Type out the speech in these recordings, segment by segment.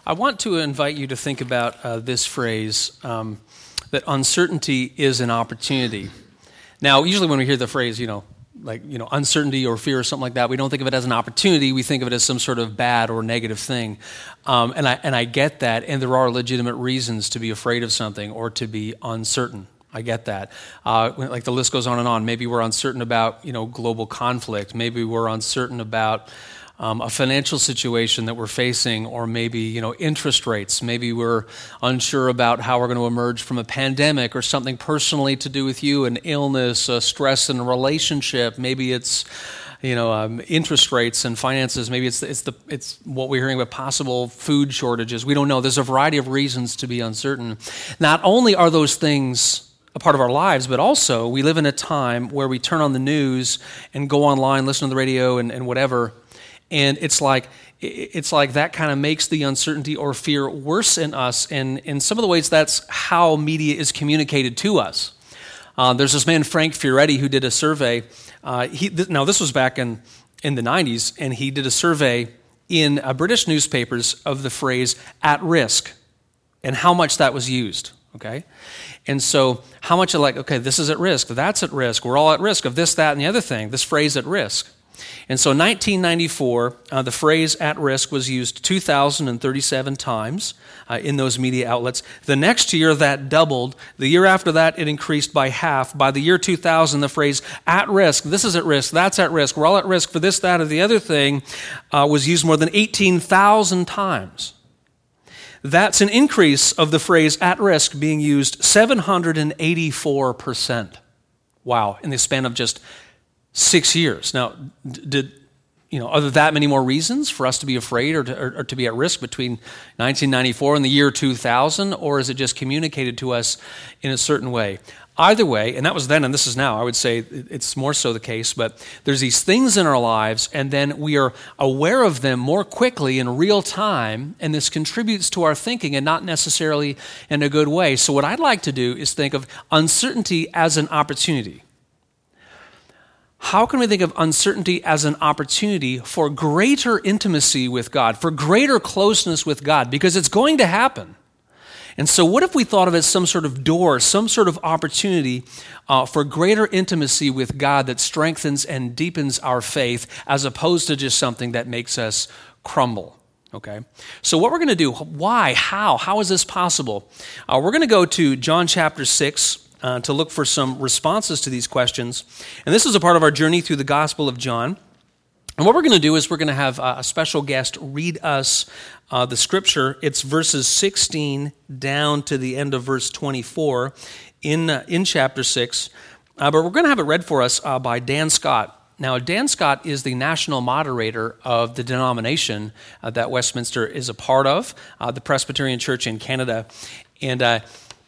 I want to invite you to think about this phrase, that uncertainty is an opportunity. Now, usually when we hear the phrase, uncertainty or fear or something like that, we don't think of it as an opportunity. We think of it as some sort of bad or negative thing. And I get that, and there are legitimate reasons to be afraid of something or to be uncertain. I get that. Like the list goes on and on. Maybe we're uncertain about, global conflict. Maybe we're uncertain about a financial situation that we're facing, or maybe, interest rates. Maybe we're unsure about how we're going to emerge from a pandemic, or something personally to do with you, an illness, stress in a relationship. Maybe it's, interest rates and finances. Maybe it's what we're hearing about possible food shortages. We don't know. There's a variety of reasons to be uncertain. Not only are those things a part of our lives, but also we live in a time where we turn on the news and go online, listen to the radio and whatever, and it's like that kind of makes the uncertainty or fear worse in us, and in some of the ways that's how media is communicated to us. There's this man, Frank Fioretti, who did a survey. Now this was back in the 90s, and he did a survey in British newspapers of the phrase "at risk" and how much that was used. Okay? And so how much this is at risk, that's at risk, we're all at risk of this, that, and the other thing, this phrase "at risk." And so in 1994, the phrase "at risk" was used 2,037 times in those media outlets. The next year, that doubled. The year after that, it increased by half. By the year 2000, the phrase "at risk," this is at risk, that's at risk, we're all at risk for this, that, or the other thing, was used more than 18,000 times. That's an increase of the phrase "at risk" being used 784%. Wow, in the span of just 6 years. Now, are there that many more reasons for us to be afraid or to be at risk between 1994 and the year 2000, or is it just communicated to us in a certain way? Either way, and that was then and this is now, I would say it's more so the case, but there's these things in our lives, and then we are aware of them more quickly in real time, and this contributes to our thinking and not necessarily in a good way. So what I'd like to do is think of uncertainty as an opportunity. How can we think of uncertainty as an opportunity for greater intimacy with God, for greater closeness with God? Because it's going to happen. And so what if we thought of it as some sort of door, some sort of opportunity for greater intimacy with God that strengthens and deepens our faith, as opposed to just something that makes us crumble? Okay? So what we're going to do, why, how is this possible? We're going to go to John chapter 6, to look for some responses to these questions. And this is a part of our journey through the Gospel of John. And what we're going to do is we're going to have a special guest read us the scripture. It's verses 16 down to the end of verse 24 in chapter 6. But we're going to have it read for us by Dan Scott. Now, Dan Scott is the national moderator of the denomination that Westminster is a part of, the Presbyterian Church in Canada. And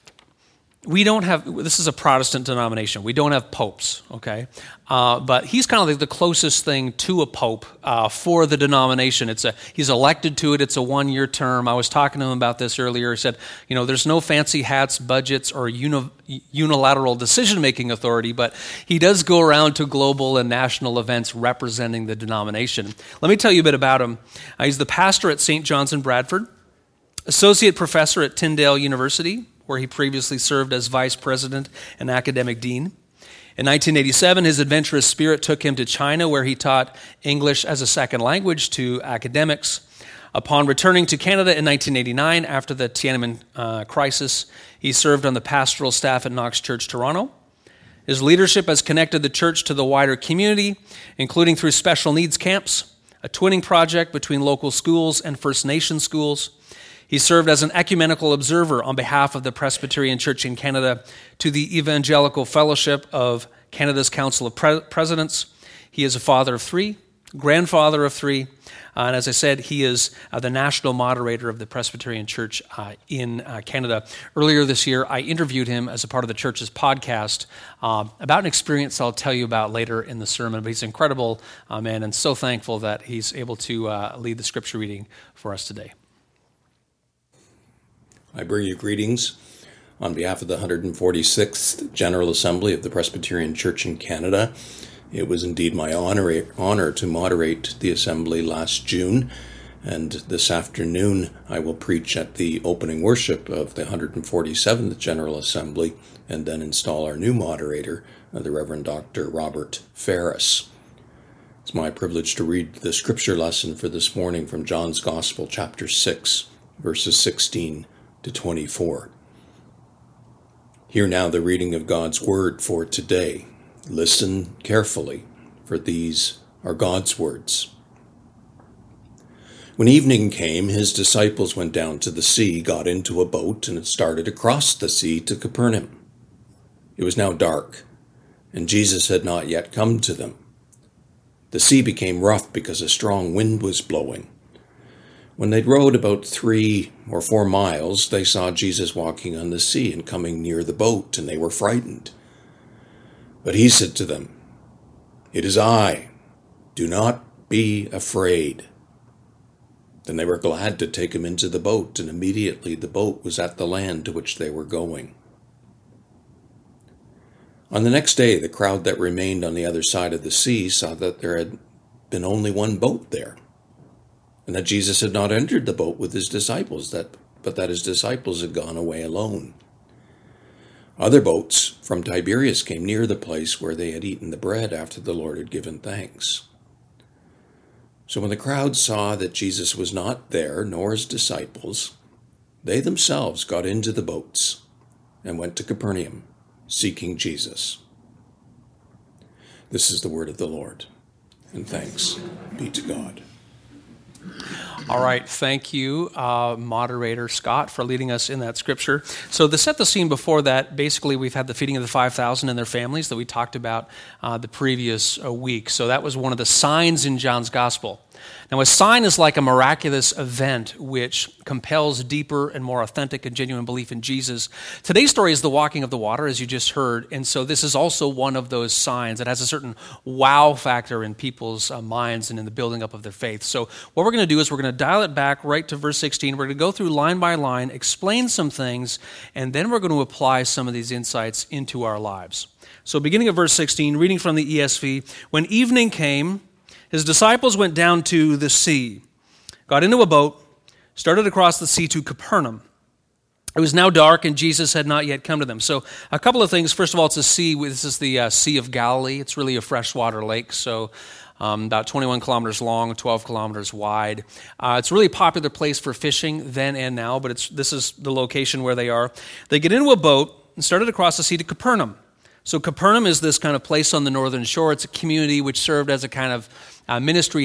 we don't have, this is a Protestant denomination. We don't have popes, okay? But he's kind of like the closest thing to a pope for the denomination. He's elected to it. It's a one-year term. I was talking to him about this earlier. He said, there's no fancy hats, budgets, or unilateral decision-making authority, but he does go around to global and national events representing the denomination. Let me tell you a bit about him. He's the pastor at St. John's in Bradford, associate professor at Tyndale University, where he previously served as vice president and academic dean. In 1987, his adventurous spirit took him to China, where he taught English as a second language to academics. Upon returning to Canada in 1989, after the Tiananmen crisis, he served on the pastoral staff at Knox Church, Toronto. His leadership has connected the church to the wider community, including through special needs camps, a twinning project between local schools and First Nation schools. He served as an ecumenical observer on behalf of the Presbyterian Church in Canada to the Evangelical Fellowship of Canada's Council of Presidents. He is a father of 3, grandfather of 3, and as I said, he is the national moderator of the Presbyterian Church in Canada. Earlier this year, I interviewed him as a part of the church's podcast about an experience I'll tell you about later in the sermon, but he's an incredible man, and so thankful that he's able to lead the scripture reading for us today. I bring you greetings on behalf of the 146th General Assembly of the Presbyterian Church in Canada. It was indeed my honor to moderate the assembly last June, And this afternoon, I will preach at the opening worship of the 147th General Assembly and then install our new moderator, the Reverend Dr. Robert Ferris. It's my privilege to read the scripture lesson for this morning from John's Gospel, chapter 6, verses 16 to 24. Hear now the reading of God's word for today. Listen carefully, for these are God's words. When evening came, his disciples went down to the sea, got into a boat, and started across the sea to Capernaum. It was now dark, and Jesus had not yet come to them. The sea became rough because a strong wind was blowing. When they'd rowed about 3 or 4 miles, they saw Jesus walking on the sea and coming near the boat, and they were frightened. But he said to them, "It is I. Do not be afraid." Then they were glad to take him into the boat, and immediately the boat was at the land to which they were going. On the next day, the crowd that remained on the other side of the sea saw that there had been only one boat there, and that Jesus had not entered the boat with his disciples, but that his disciples had gone away alone. Other boats from Tiberias came near the place where they had eaten the bread after the Lord had given thanks. So when the crowd saw that Jesus was not there, nor his disciples, they themselves got into the boats and went to Capernaum, seeking Jesus. This is the word of the Lord, and thanks be to God. All right, thank you, Moderator Scott, for leading us in that scripture. So to set the scene before that, basically we've had the feeding of the 5,000 and their families that we talked about the previous week. So that was one of the signs in John's Gospel. Now, a sign is like a miraculous event which compels deeper and more authentic and genuine belief in Jesus. Today's story is the walking of the water, as you just heard, and so this is also one of those signs that has a certain wow factor in people's minds and in the building up of their faith. So what we're going to do is we're going to dial it back right to verse 16. We're going to go through line by line, explain some things, and then we're going to apply some of these insights into our lives. So beginning of verse 16, reading from the ESV, when evening came, his disciples went down to the sea, got into a boat, started across the sea to Capernaum. It was now dark, and Jesus had not yet come to them. So a couple of things. First of all, it's a sea. This is the Sea of Galilee. It's really a freshwater lake, so about 21 kilometers long, 12 kilometers wide. It's a really popular place for fishing then and now, but this is the location where they are. They get into a boat and started across the sea to Capernaum. So Capernaum is this kind of place on the northern shore. It's a community which served as a kind of ministry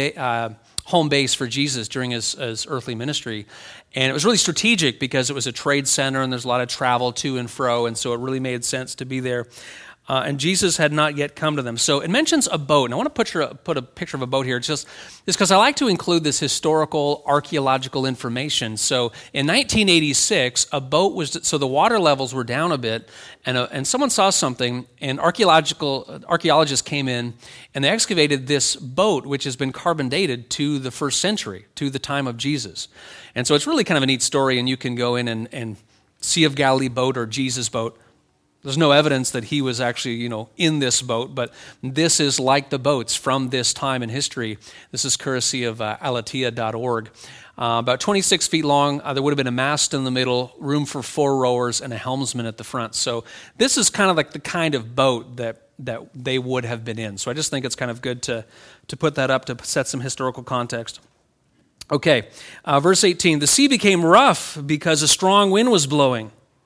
home base for Jesus during his earthly ministry. And it was really strategic because it was a trade center and there's a lot of travel to and fro, and so it really made sense to be there. And Jesus had not yet come to them. So it mentions a boat, and I want to put a picture of a boat here. It's because I like to include this historical, archaeological information. So in 1986, a boat so the water levels were down a bit, and someone saw something, and archaeologists came in, and they excavated this boat, which has been carbon dated to the first century, to the time of Jesus. And so it's really kind of a neat story, and you can go in and Sea of Galilee boat or Jesus boat. There's no evidence that he was actually, in this boat, but this is like the boats from this time in history. This is courtesy of aleteia.org. About 26 feet long. There would have been a mast in the middle, room for 4 rowers, and a helmsman at the front. So this is kind of like the kind of boat that they would have been in. So I just think it's kind of good to put that up to set some historical context. Okay, verse 18. The sea became rough because a strong wind was blowing.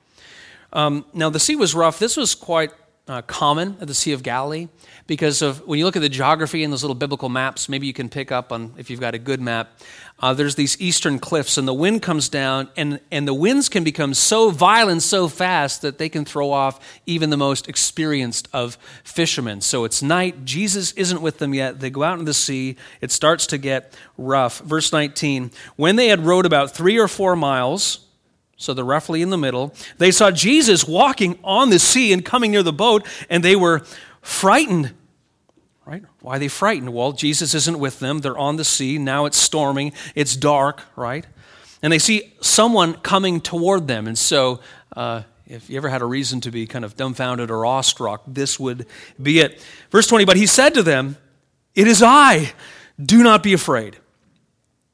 Now, the sea was rough. This was quite common at the Sea of Galilee because of when you look at the geography and those little biblical maps, maybe you can pick up on, if you've got a good map, there's these eastern cliffs, and the wind comes down, and the winds can become so violent, so fast that they can throw off even the most experienced of fishermen. So it's night. Jesus isn't with them yet. They go out into the sea. It starts to get rough. Verse 19, when they had rowed about 3 or 4 miles, so they're roughly in the middle, they saw Jesus walking on the sea and coming near the boat, and they were frightened. Right? Why are they frightened? Well, Jesus isn't with them. They're on the sea. Now it's storming. It's dark, right? And they see someone coming toward them. And so if you ever had a reason to be kind of dumbfounded or awestruck, this would be it. Verse 20, but he said to them, "It is I. Do not be afraid."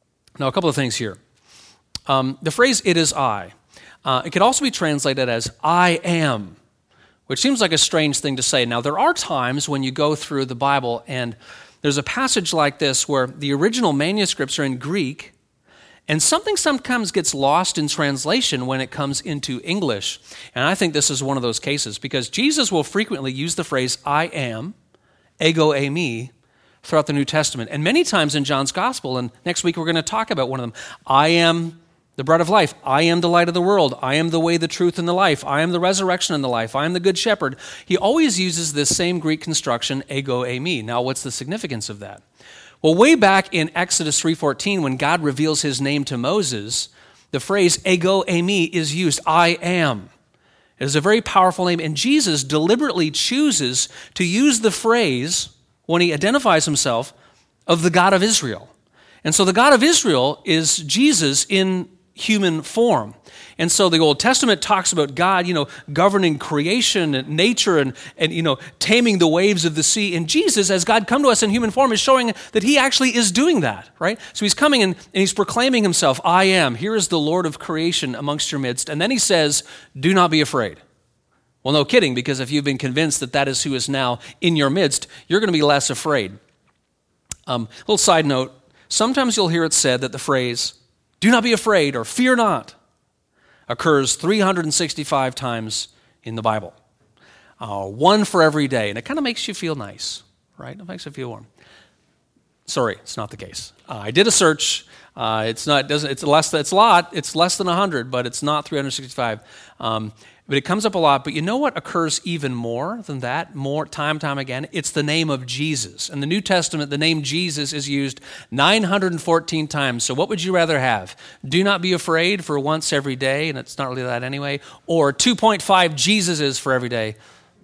Now, a couple of things here. The phrase, "it is I," it could also be translated as "I am," which seems like a strange thing to say. Now, there are times when you go through the Bible and there's a passage like this where the original manuscripts are in Greek, and something sometimes gets lost in translation when it comes into English. And I think this is one of those cases, because Jesus will frequently use the phrase "I am," ego eimi, throughout the New Testament. And many times in John's Gospel, and next week we're going to talk about one of them, "I am the bread of life. I am the light of the world. I am the way, the truth, and the life. I am the resurrection and the life. I am the good shepherd." He always uses this same Greek construction, ego eimi. Now, what's the significance of that? Well, way back in Exodus 3:14, when God reveals his name to Moses, the phrase ego eimi is used, "I am." It is a very powerful name, and Jesus deliberately chooses to use the phrase when he identifies himself of the God of Israel. And so the God of Israel is Jesus in human form. And so the Old Testament talks about God, governing creation and nature and taming the waves of the sea. And Jesus, as God come to us in human form, is showing that he actually is doing that, right? So he's coming and he's proclaiming himself, "I am. Here is the Lord of creation amongst your midst." And then he says, "Do not be afraid." Well, no kidding, because if you've been convinced that that is who is now in your midst, you're going to be less afraid. Little side note, sometimes you'll hear it said that the phrase, "Do not be afraid," or "fear not," occurs 365 times in the Bible. One for every day, and it kind of makes you feel nice, right? It makes you feel warm. Sorry, it's not the case. I did a search. It's less than 100, but it's not 365. But it comes up a lot. But you know what occurs even more than that, more time again? It's the name of Jesus. In the New Testament, the name Jesus is used 914 times. So what would you rather have? "Do not be afraid" for once every day, and it's not really that anyway, or 2.5 Jesuses for every day?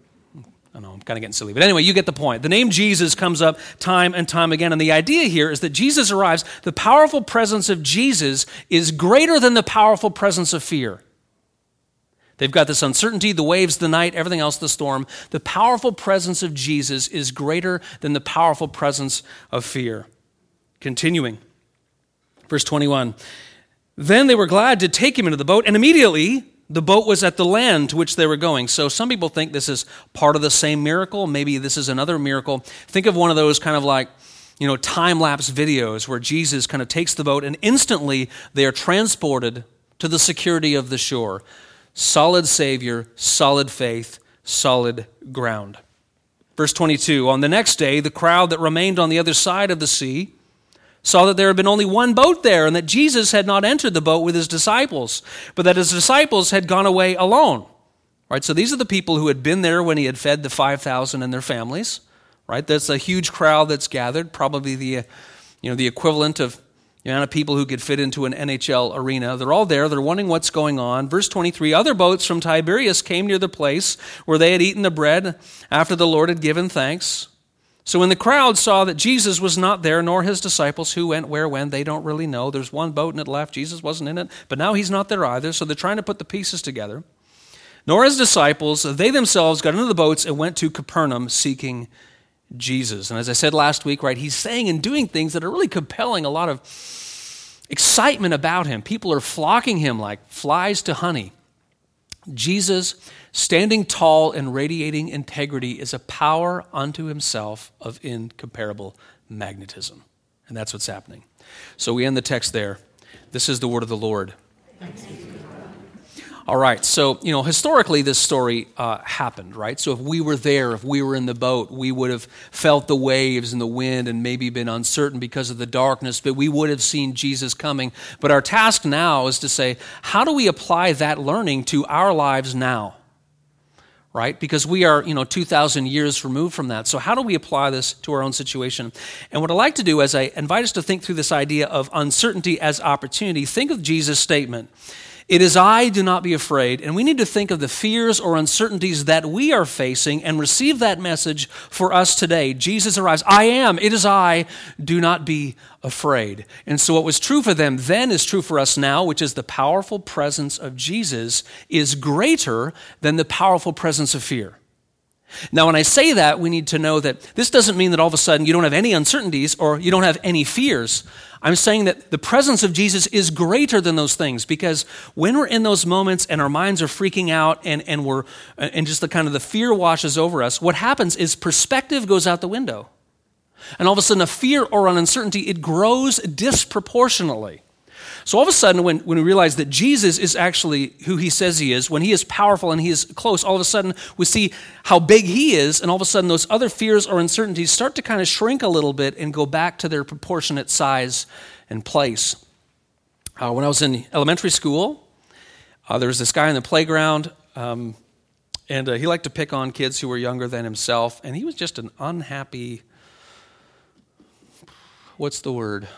I know, I'm kind of getting silly. But anyway, you get the point. The name Jesus comes up time and time again. And the idea here is that Jesus arrives. The powerful presence of Jesus is greater than the powerful presence of fear. They've got this uncertainty, the waves, the night, everything else, the storm. The powerful presence of Jesus is greater than the powerful presence of fear. Continuing, verse 21. "Then they were glad to take him into the boat, and immediately the boat was at the land to which they were going." So some people think this is part of the same miracle. Maybe this is another miracle. Think of one of those kind of like, time-lapse videos where Jesus kind of takes the boat and instantly they are transported to the security of the shore. Solid Savior, solid faith, solid ground. Verse 22, "On the next day, the crowd that remained on the other side of the sea saw that there had been only one boat there, and that Jesus had not entered the boat with his disciples, but that his disciples had gone away alone." Right? So these are the people who had been there when he had fed the 5,000 and their families. Right? That's a huge crowd that's gathered, probably the equivalent of the amount of people who could fit into an NHL arena. They're all there. They're wondering what's going on. Verse 23, "Other boats from Tiberias came near the place where they had eaten the bread after the Lord had given thanks. So when the crowd saw that Jesus was not there, nor his disciples, who went where, when, they don't really know. There's one boat and it left. Jesus wasn't in it, but now he's not there either." So they're trying to put the pieces together. "Nor his disciples, they themselves got into the boats and went to Capernaum seeking Jesus." And as I said last week, right, he's saying and doing things that are really compelling a lot of excitement about him. People are flocking him like flies to honey. Jesus, standing tall and radiating integrity, is a power unto himself of incomparable magnetism. And that's what's happening. So we end the text there. This is the word of the Lord. Thanks be to God. All right, so, historically this story happened, right? So if we were there, if we were in the boat, we would have felt the waves and the wind and maybe been uncertain because of the darkness, but we would have seen Jesus coming. But our task now is to say, how do we apply that learning to our lives now? Right? Because we are, 2,000 years removed from that. So how do we apply this to our own situation? And what I'd like to do is I invite us to think through this idea of uncertainty as opportunity. Think of Jesus' statement. "It is I, do not be afraid." And we need to think of the fears or uncertainties that we are facing and receive that message for us today. Jesus arrives. "I am, it is I, do not be afraid." And so what was true for them then is true for us now, which is the powerful presence of Jesus is greater than the powerful presence of fear. Now, when I say that, we need to know that this doesn't mean that all of a sudden you don't have any uncertainties or you don't have any fears. I'm saying that the presence of Jesus is greater than those things, because when we're in those moments and our minds are freaking out and just the kind of the fear washes over us, what happens is perspective goes out the window. And all of a sudden a fear or an uncertainty, it grows disproportionately. So all of a sudden, when we realize that Jesus is actually who he says he is, when he is powerful and he is close, all of a sudden we see how big he is, and all of a sudden those other fears or uncertainties start to kind of shrink a little bit and go back to their proportionate size and place. When I was in elementary school, there was this guy on the playground, and he liked to pick on kids who were younger than himself, and he was just an unhappy, what's the word?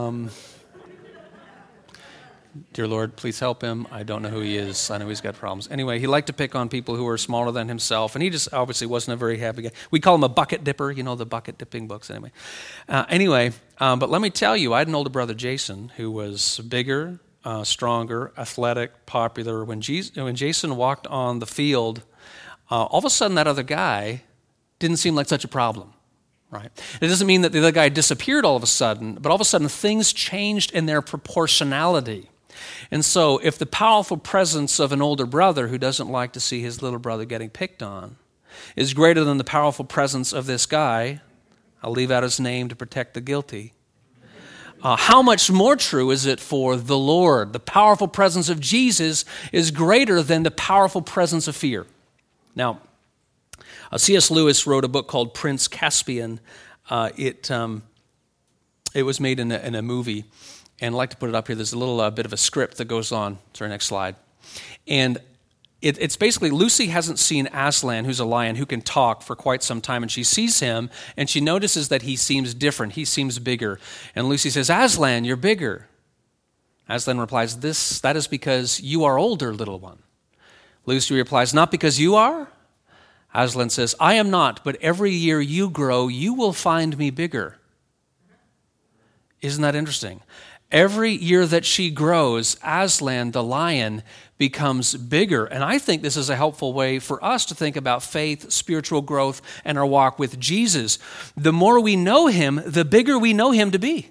Dear Lord, please help him. I don't know who he is. I know he's got problems. Anyway, he liked to pick on people who were smaller than himself, and he just obviously wasn't a very happy guy. We call him a bucket dipper, you know, the bucket dipping books anyway. But let me tell you, I had an older brother, Jason, who was bigger, stronger, athletic, popular. When Jason walked on the field, all of a sudden that other guy didn't seem like such a problem. Right. It doesn't mean that the other guy disappeared all of a sudden, but all of a sudden things changed in their proportionality. And so if the powerful presence of an older brother who doesn't like to see his little brother getting picked on is greater than the powerful presence of this guy, I'll leave out his name to protect the guilty, how much more true is it for the Lord? The powerful presence of Jesus is greater than the powerful presence of fear. Now, C.S. Lewis wrote a book called Prince Caspian. It was made in a movie, and I'd like to put it up here. There's a little bit of a script that goes on. Sorry, next slide. And it's basically Lucy hasn't seen Aslan, who's a lion who can talk, for quite some time, and she sees him, and she notices that he seems different. He seems bigger. And Lucy says, "Aslan, you're bigger." Aslan replies, "That is because you are older, little one." Lucy replies, "Not because you are?" Aslan says, "I am not, but every year you grow, you will find me bigger." Isn't that interesting? Every year that she grows, Aslan, the lion, becomes bigger. And I think this is a helpful way for us to think about faith, spiritual growth, and our walk with Jesus. The more we know him, the bigger we know him to be.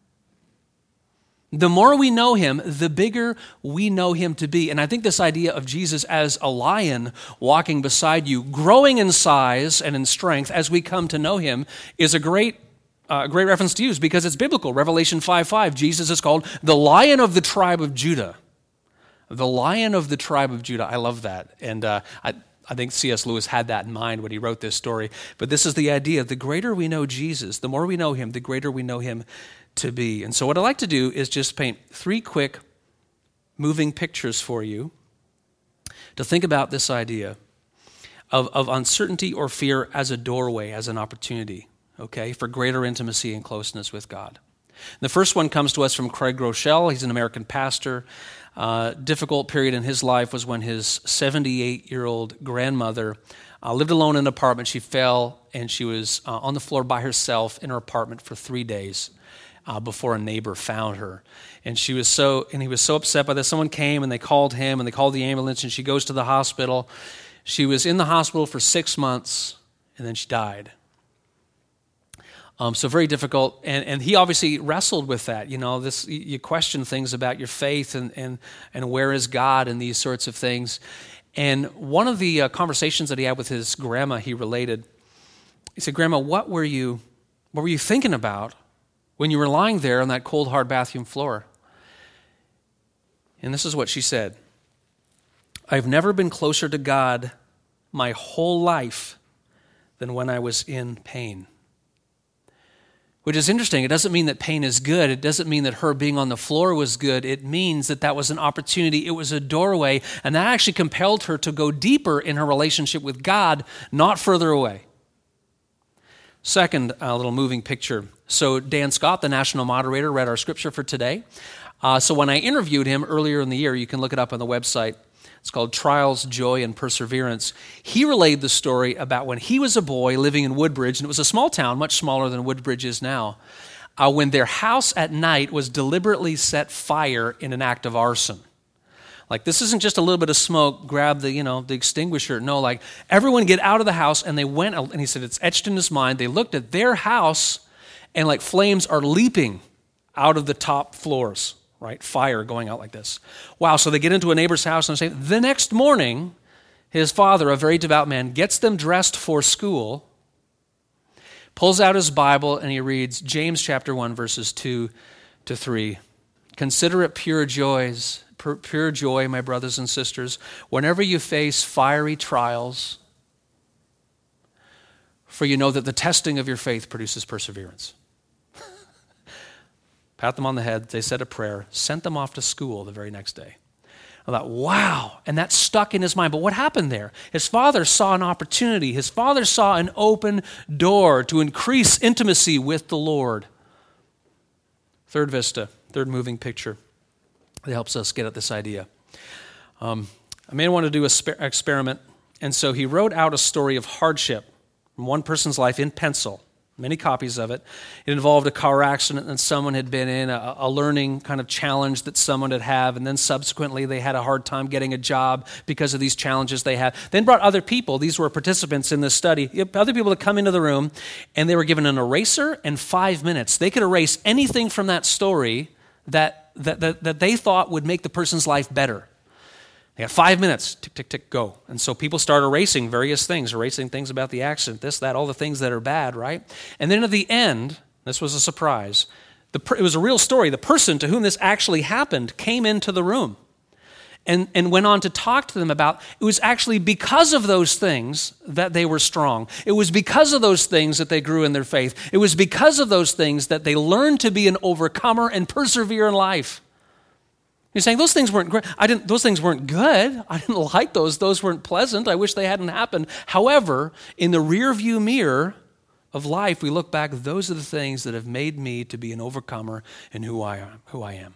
The more we know him, the bigger we know him to be. And I think this idea of Jesus as a lion walking beside you, growing in size and in strength as we come to know him, is a great reference to use because it's biblical. Revelation 5:5, Jesus is called the Lion of the tribe of Judah. The Lion of the tribe of Judah. I love that. And I think C.S. Lewis had that in mind when he wrote this story. But this is the idea. The greater we know Jesus, the more we know him, the greater we know him to be. And so what I'd like to do is just paint 3 quick moving pictures for you to think about this idea of uncertainty or fear as a doorway, as an opportunity, okay, for greater intimacy and closeness with God. The first one comes to us from Craig Groeschel. He's an American pastor. Difficult period in his life was when his 78-year-old grandmother lived alone in an apartment. She fell and she was on the floor by herself in her apartment for 3 days. Before a neighbor found her. And he was so upset by this. Someone came and they called him and they called the ambulance and she goes to the hospital. She was in the hospital for 6 months and then she died. So very difficult. And he obviously wrestled with that. You know, you question things about your faith and where is God and these sorts of things. And one of the conversations that he had with his grandma, he related. He said, "Grandma, what were you thinking about when you were lying there on that cold, hard bathroom floor?" And this is what she said. "I've never been closer to God my whole life than when I was in pain." Which is interesting. It doesn't mean that pain is good. It doesn't mean that her being on the floor was good. It means that was an opportunity. It was a doorway. And that actually compelled her to go deeper in her relationship with God, not further away. Second little moving picture. So Dan Scott, the national moderator, read our scripture for today. So when I interviewed him earlier in the year, you can look it up on the website. It's called Trials, Joy, and Perseverance. He relayed the story about when he was a boy living in Woodbridge, and it was a small town, much smaller than Woodbridge is now, when their house at night was deliberately set fire in an act of arson. Like, this isn't just a little bit of smoke, grab the extinguisher. No, like, everyone get out of the house, and they went, and he said it's etched in his mind. They looked at their house, and like flames are leaping out of the top floors, right? Fire going out like this. Wow, so they get into a neighbor's house, and they say, the next morning, his father, a very devout man, gets them dressed for school, pulls out his Bible, and he reads James chapter 1, verses 2 to 3. Consider it pure joy, my brothers and sisters, whenever you face fiery trials, for you know that the testing of your faith produces perseverance. Pat them on the head, they said a prayer, sent them off to school the very next day. I thought, wow, and that stuck in his mind. But what happened there? His father saw an opportunity. His father saw an open door to increase intimacy with the Lord. Third vista, third moving picture that helps us get at this idea. A man wanted to do an experiment, and so he wrote out a story of hardship from one person's life in pencil, many copies of it. It involved a car accident that someone had been in, a learning kind of challenge that someone had, and then subsequently they had a hard time getting a job because of these challenges they had. Then brought other people, these were participants in this study, other people that come into the room, and they were given an eraser and 5 minutes. They could erase anything from that story that they thought would make the person's life better. They had 5 minutes, tick, tick, tick, go. And so people start erasing various things, erasing things about the accident, this, that, all the things that are bad, right? And then at the end, this was a surprise. It was a real story. The person to whom this actually happened came into the room and went on to talk to them about it was actually because of those things that they were strong. It was because of those things that they grew in their faith. It was because of those things that they learned to be an overcomer and persevere in life. You're saying those things weren't great. Those things weren't good. I didn't like those. Those weren't pleasant. I wish they hadn't happened. However, in the rear view mirror of life, we look back, those are the things that have made me to be an overcomer in who I am.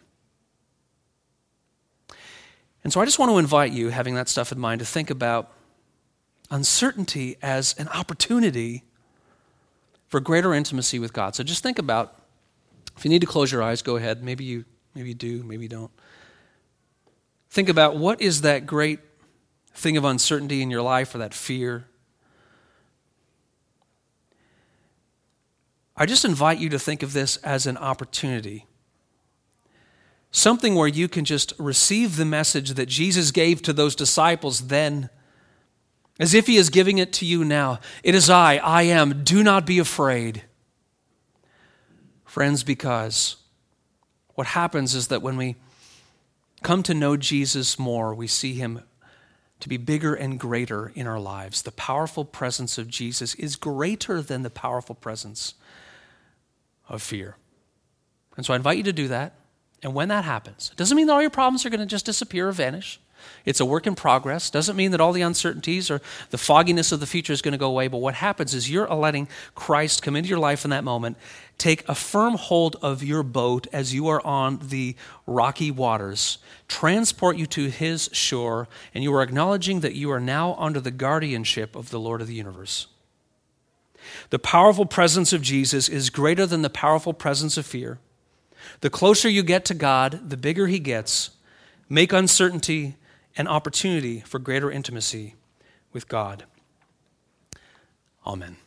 And so I just want to invite you, having that stuff in mind, to think about uncertainty as an opportunity for greater intimacy with God. So just think about, if you need to close your eyes, go ahead. Maybe you do, maybe you don't. Think about what is that great thing of uncertainty in your life or that fear. I just invite you to think of this as an opportunity. Something where you can just receive the message that Jesus gave to those disciples then, as if he is giving it to you now. It is I am. Do not be afraid. Friends, because what happens is that when we come to know Jesus more, we see him to be bigger and greater in our lives. The powerful presence of Jesus is greater than the powerful presence of fear. And so I invite you to do that. And when that happens, it doesn't mean that all your problems are going to just disappear or vanish. It's a work in progress. Doesn't mean that all the uncertainties or the fogginess of the future is going to go away. But what happens is you're letting Christ come into your life in that moment, take a firm hold of your boat as you are on the rocky waters, transport you to his shore, and you are acknowledging that you are now under the guardianship of the Lord of the universe. The powerful presence of Jesus is greater than the powerful presence of fear. The closer you get to God, the bigger he gets. Make uncertainty an opportunity for greater intimacy with God. Amen.